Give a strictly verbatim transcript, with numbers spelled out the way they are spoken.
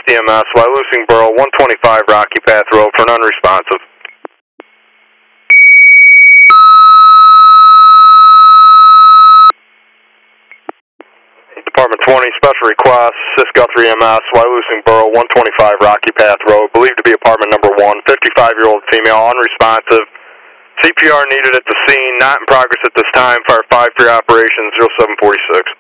E M S, Wyalusing Borough, one twenty-five Rocky Path Road for an unresponsive. Department twenty, special request, Cisco Guthrie E M S, Wyalusing Borough, one twenty-five Rocky Path Road, believed to be apartment number one, fifty-five-year-old female, unresponsive. C P R needed at the scene, not in progress at this time. Fire five for your operations, zero seven four six.